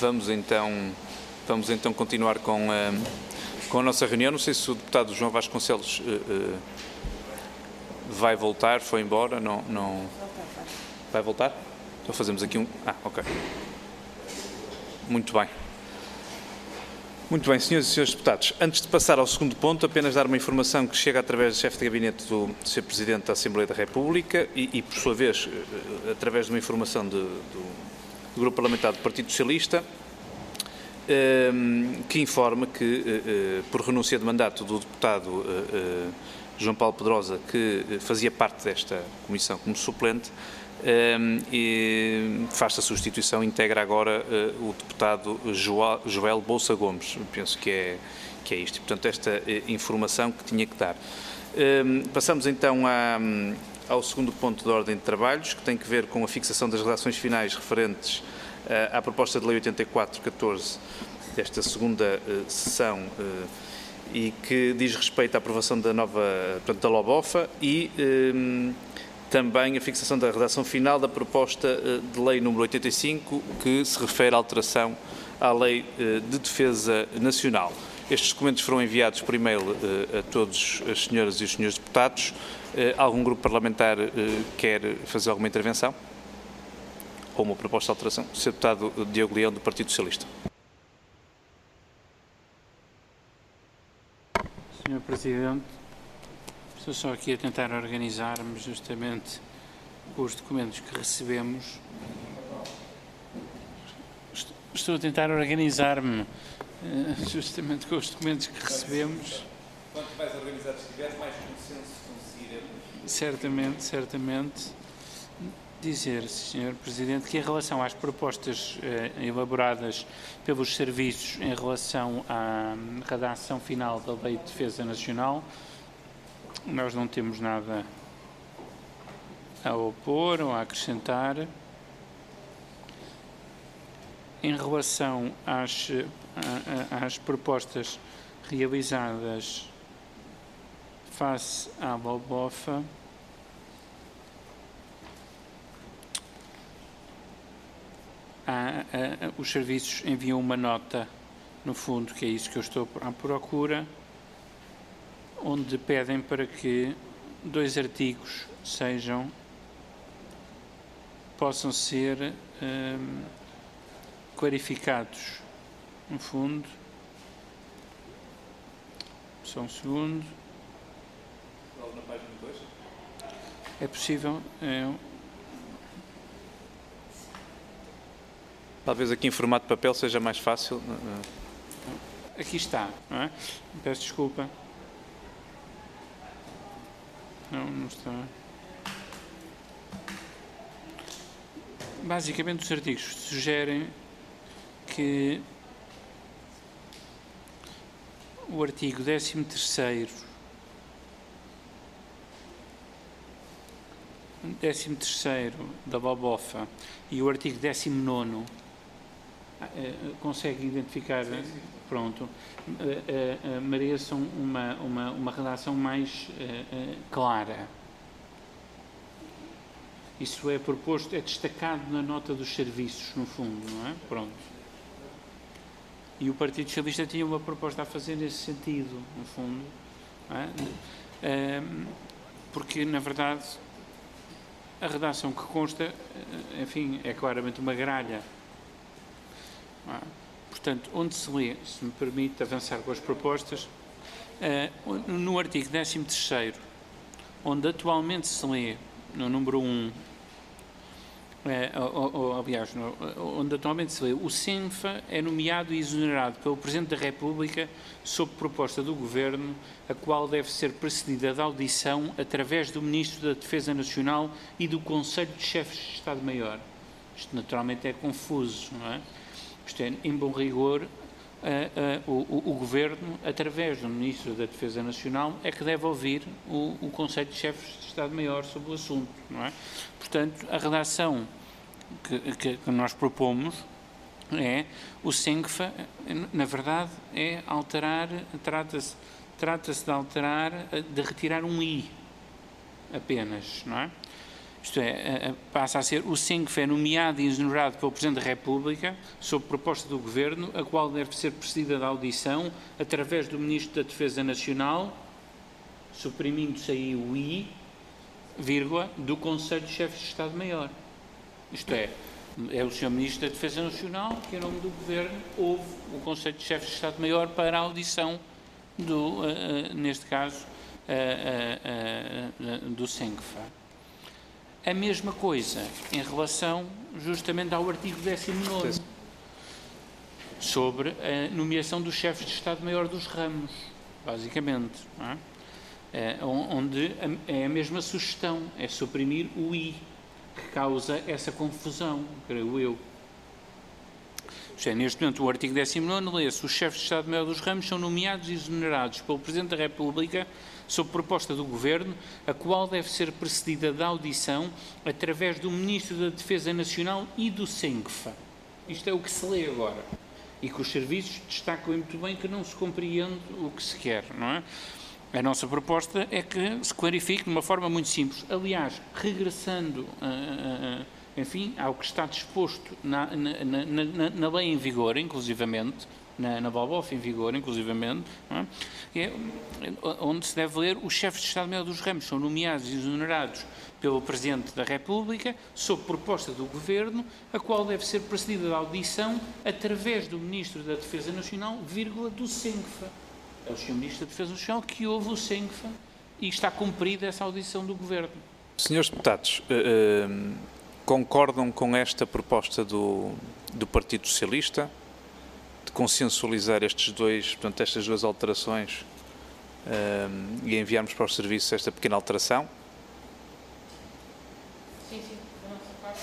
Vamos então continuar com a nossa reunião. Não sei se o deputado João Vasconcelos vai voltar, foi embora, não... Vai voltar? Então fazemos aqui um... ok. Muito bem. Muito bem, senhoras e senhores deputados. Antes de passar ao segundo ponto, apenas dar uma informação que chega através do chefe de gabinete do Sr. Presidente da Assembleia da República e, por sua vez, através de uma informação do Grupo Parlamentar do Partido Socialista, que informa que, por renúncia de mandato do deputado João Paulo Pedrosa, que fazia parte desta comissão como suplente, e faz-se a substituição, integra agora o deputado Joel Bolsa Gomes. Penso que é isto. Portanto, esta informação que tinha que dar. Passamos então ao segundo ponto da ordem de trabalhos, que tem que ver com a fixação das redações finais referentes à proposta de lei 84/14 desta segunda sessão e que diz respeito à aprovação da nova, portanto, da LOBOFA e também a fixação da redação final da proposta de lei número 85, que se refere à alteração à Lei de Defesa Nacional. Estes documentos foram enviados por e-mail a todos as senhoras e os senhores deputados. Algum grupo parlamentar quer fazer alguma intervenção? Ou uma proposta de alteração? O Sr. Deputado Diogo Leão, do Partido Socialista. Sr. Presidente, estou só aqui a tentar organizar-me justamente com os documentos que recebemos. Estou a tentar organizar-me justamente com os documentos que recebemos. Quanto mais organizado estiver, mais consenso conseguiremos. Certamente. Dizer, Sr. Presidente, que em relação às propostas elaboradas pelos serviços em relação à redação final da Lei de Defesa Nacional, nós não temos nada a opor ou a acrescentar. Em relação às propostas realizadas face à LOBOFA, os serviços enviam uma nota, no fundo, que é isso que eu estou à procura, onde pedem para que 2 artigos possam ser clarificados, no fundo. Só um segundo. Logo na página 2. É possível? Talvez aqui em formato de papel seja mais fácil. Aqui está, não é? Peço desculpa. Não está. Basicamente, os artigos sugerem que o artigo 13º da LOBOFA e o artigo 19º consegue identificar, sim. Pronto, mereçam uma redação mais clara. Isso é proposto, é destacado na nota dos serviços, no fundo, não é? Pronto. E o Partido Socialista tinha uma proposta a fazer nesse sentido, no fundo, não é? Porque, na verdade, a redação que consta, enfim, é claramente uma gralha. Portanto, onde se lê, se me permite avançar com as propostas, no artigo 13º, onde atualmente se lê, no número 1, aliás, onde atualmente se lê, o SENFA é nomeado e exonerado pelo Presidente da República sob proposta do Governo, a qual deve ser precedida de audição através do Ministro da Defesa Nacional e do Conselho de Chefes de Estado-Maior. Isto naturalmente é confuso, não é? Isto é, em bom rigor, o Governo, através do Ministro da Defesa Nacional, é que deve ouvir o Conselho de Chefes de Estado-Maior sobre o assunto, não é? Portanto, a redação que nós propomos é o SENFA, na verdade, é alterar, trata-se de alterar, de retirar um I apenas, não é? Isto é, passa a ser o SENCF é nomeado e exonerado pelo Presidente da República, sob proposta do Governo, a qual deve ser precedida da audição através do Ministro da Defesa Nacional, suprimindo-se aí o I, vírgula, do Conselho de Chefes de Estado-Maior. Isto é o Sr. Ministro da Defesa Nacional que, em nome do Governo, ouve o Conselho de Chefes de Estado-Maior para a audição neste caso, do SENCF. A mesma coisa em relação justamente ao artigo 19º, sobre a nomeação dos chefes de Estado-Maior dos ramos, basicamente, não é? Onde é a mesma sugestão, é suprimir o I, que causa essa confusão, creio eu. Neste momento, o artigo 19º lê-se: os chefes de Estado-Maior dos ramos são nomeados e exonerados pelo Presidente da República sob proposta do Governo, a qual deve ser precedida da audição através do Ministro da Defesa Nacional e do SENCF. Isto é o que se lê agora. E que os serviços destacam muito bem que não se compreende o que se quer, não é? A nossa proposta é que se clarifique de uma forma muito simples. Aliás, regressando enfim, ao que está disposto na lei em vigor, inclusivamente, na BOBOF em vigor, inclusivamente, não é? Onde se deve ler: os chefes de Estado-Maior dos ramos são nomeados e exonerados pelo Presidente da República, sob proposta do Governo, a qual deve ser precedida da audição através do Ministro da Defesa Nacional, vírgula, do SENCF. É o Sr. Ministro da Defesa Nacional que ouve o SENCF e está cumprida essa audição do Governo. Senhores deputados, concordam com esta proposta do Partido Socialista de consensualizar estas duas alterações e enviarmos para os serviços esta pequena alteração? Sim, da nossa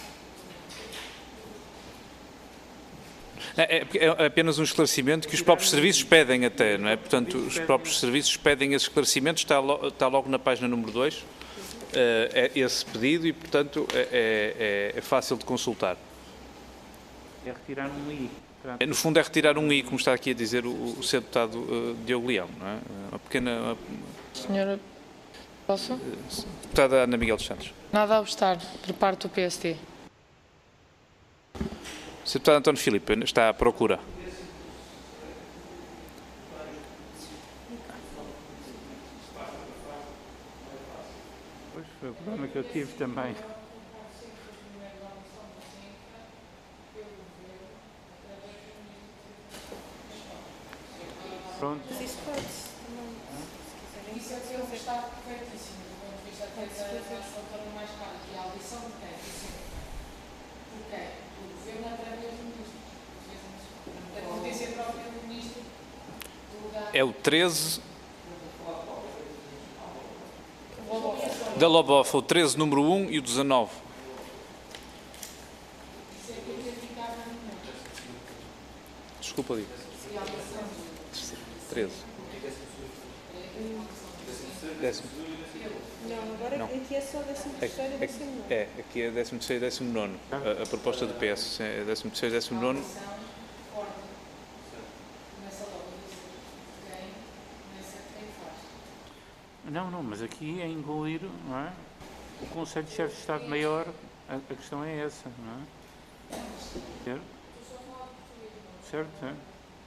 parte. É apenas um esclarecimento que os próprios serviços pedem até, não é? Portanto, os próprios serviços pedem esse esclarecimento, está logo na página número 2, esse pedido, e, portanto, é fácil de consultar. É retirar um I. No fundo é retirar um I, como está aqui a dizer o Sr. Deputado Diogo Leão, não é? Uma pequena... Senhora, posso? Deputada Ana Miguel dos Santos. Nada a obstar, por parte do PSD. Sr. Deputado António Filipe está à procura. Pois foi o problema que eu tive também. Pronto. Mas isso pode-se também, se quiserem. Isso é que eu está perfeitíssimo, do ponto de vista até da assunto mais caro, que é a audição de quem? Porque o Governo através do Ministro. A competência própria do Ministro. É o 13 da LOBOF, o 13 número 1 e o 19. Desculpa, Diego. 13. Décimo. Não, agora aqui é só 13º e 19º. Aqui é 16º e 19º. A proposta do PS é 16º e 19º. Não, mas aqui é incluir, não é? O Conselho de Chefes de Estado-Maior, a questão é essa, não é? Certo? Certo, é.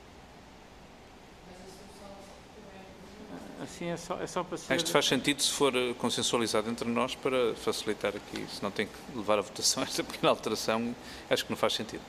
Assim é só para ser... Isto faz sentido se for consensualizado entre nós para facilitar aqui, se não tem que levar a votação esta pequena alteração, acho que não faz sentido.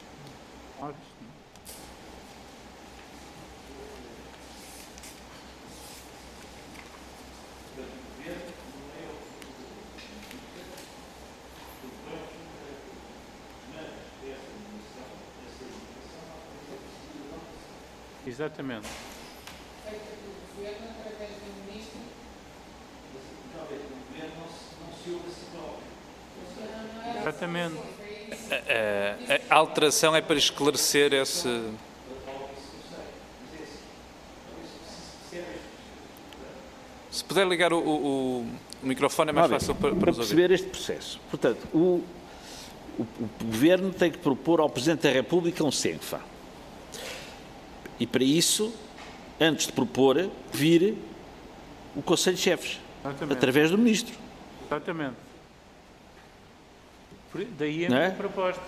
Exatamente. Feita pelo Governo através do Ministro. O Governo não se ouve a si próprio. Exatamente. A alteração é para esclarecer esse... Se puder ligar o microfone é mais fácil para para perceber este processo. Portanto, o Governo tem que propor ao Presidente da República um SENCF. E para isso, antes de propor, vir o Conselho de Chefes, Exatamente. através do Ministro. Exatamente. Daí a minha proposta.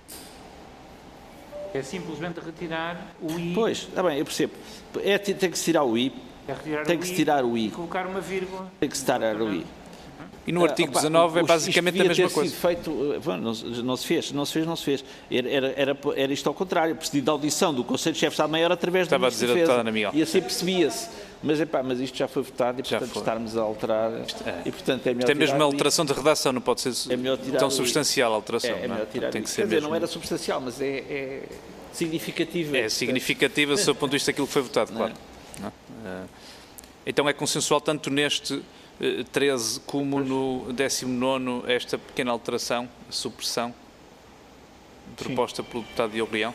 É simplesmente retirar o I. Pois, está bem, eu percebo. Tem que se tirar o I. Tem que se tirar o I e colocar uma vírgula. Tem que se tirar o I. E no artigo 19 é basicamente a mesma coisa. Feito, não se fez. Era isto ao contrário, precedido da audição do Conselho de Chefes de Estado-Maior através do Ministro da Defesa. E assim percebia-se. Mas isto já foi votado e, portanto, estarmos a alterar. E, portanto, é melhor isto é mesmo uma alteração de redação, não pode ser tão substancial a alteração. É melhor tirar. Tem que ser Quer dizer, mesmo. não era substancial, mas é significativa. É significativa, do ponto de vista daquilo que foi votado, claro. Não? Então é consensual tanto neste 13 como no 19º esta pequena alteração, a supressão, proposta pelo deputado Diogo Leão.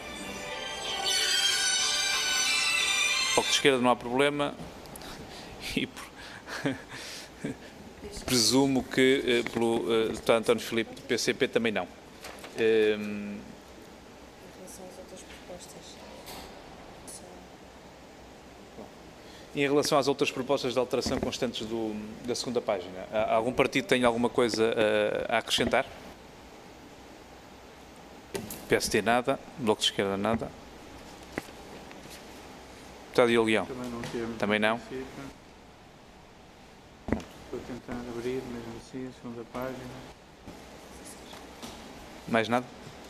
Bloco de Esquerda não há problema e presumo que pelo deputado António Filipe do PCP também não. Em relação às outras propostas. Em relação às outras propostas de alteração constantes da segunda página, algum partido tem alguma coisa a acrescentar? PSD nada, Bloco de Esquerda nada. Deputado Diogo Leão? Também não. Estou tentando abrir, mesmo assim, a segunda página. Mais nada?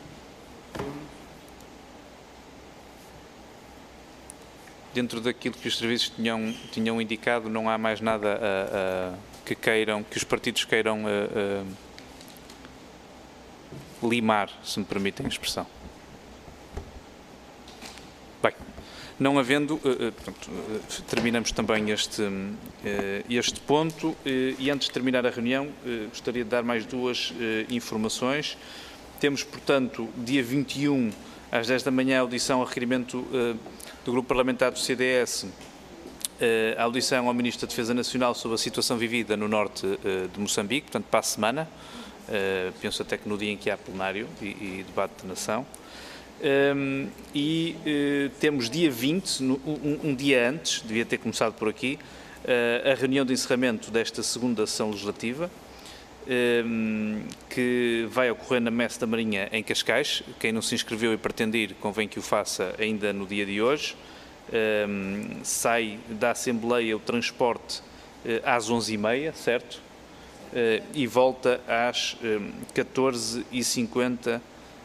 Dentro daquilo que os serviços tinham indicado, não há mais nada que os partidos queiram limar, se me permitem a expressão. Bem, não havendo, portanto, terminamos também este ponto e antes de terminar a reunião gostaria de dar mais duas informações. Temos, portanto, dia 21, às 10 da manhã, a audição a requerimento do Grupo Parlamentar do CDS, a audição ao Ministro da Defesa Nacional sobre a situação vivida no norte de Moçambique, portanto, para a semana, penso até que no dia em que há plenário e debate de nação. Temos dia 20, um dia antes, devia ter começado por aqui, a reunião de encerramento desta segunda sessão legislativa, que vai ocorrer na Messe da Marinha em Cascais. Quem não se inscreveu e pretende ir, convém que o faça ainda no dia de hoje. Sai da Assembleia o transporte às 11h30, certo? E volta às 14h50.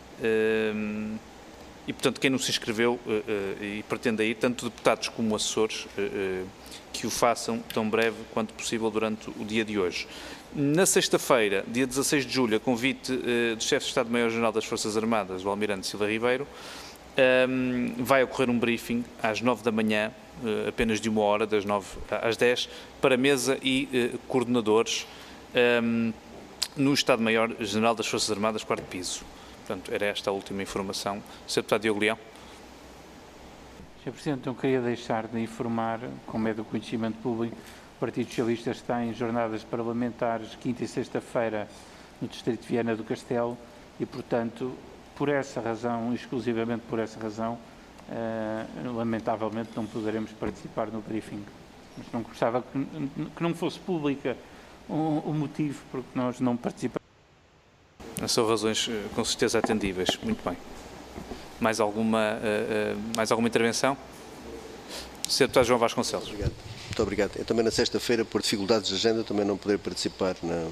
E, portanto, quem não se inscreveu e pretende ir, tanto deputados como assessores, que o façam tão breve quanto possível durante o dia de hoje. Na sexta-feira, dia 16 de julho, a convite do chefe de Estado-Maior-General das Forças Armadas, o Almirante Silva Ribeiro, vai ocorrer um briefing às 9 da manhã, apenas de 1 hora, das 9 às 10, para mesa e coordenadores no Estado-Maior-General das Forças Armadas, 4º piso. Portanto, era esta a última informação. Sr. Deputado Diogo Leão. Sr. Presidente, não queria deixar de informar, como é do conhecimento público, o Partido Socialista está em jornadas parlamentares quinta e sexta-feira no Distrito de Viana do Castelo e, portanto, por essa razão, exclusivamente por essa razão, lamentavelmente não poderemos participar no briefing. Mas não gostava que não fosse pública o motivo por que nós não participamos. São razões com certeza atendíveis. Muito bem. Mais alguma intervenção? Sr. Deputado João Vasconcelos. Obrigado. Muito obrigado. Eu também na sexta-feira, por dificuldades de agenda, também não poderei participar na...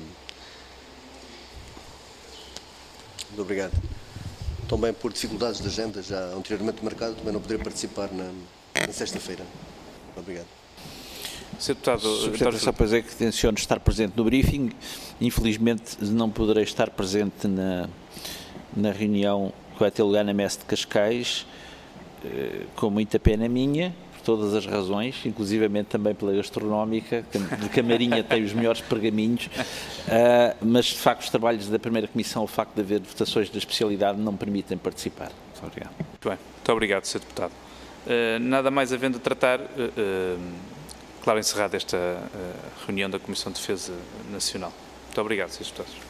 Muito obrigado. Também por dificuldades de agenda, já anteriormente marcado, também não poderei participar na sexta-feira. Muito obrigado. Sr. Deputado, só para dizer que tenciono estar presente no briefing. Infelizmente não poderei estar presente na reunião que vai ter lugar na Messe de Cascais, com muita pena minha, por todas as razões, inclusivamente também pela gastronómica, de que a Marinha tem os melhores pergaminhos, mas de facto os trabalhos da primeira comissão, o facto de haver votações da especialidade, não permitem participar. Muito obrigado. Muito bem, muito obrigado, Sr. Deputado. Nada mais havendo a tratar, claro, encerrada esta reunião da Comissão de Defesa Nacional. Muito obrigado, Sr. Deputados.